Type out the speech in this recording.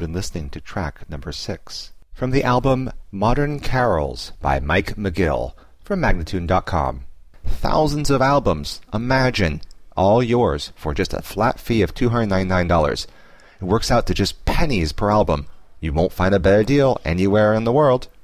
been listening to track number 6 from the album Modern Carols by Mike McGill from Magnatune.com. Thousands of albums, imagine, all yours for just a flat fee of $299. It works out to just pennies per album. You won't find a better deal anywhere in the world.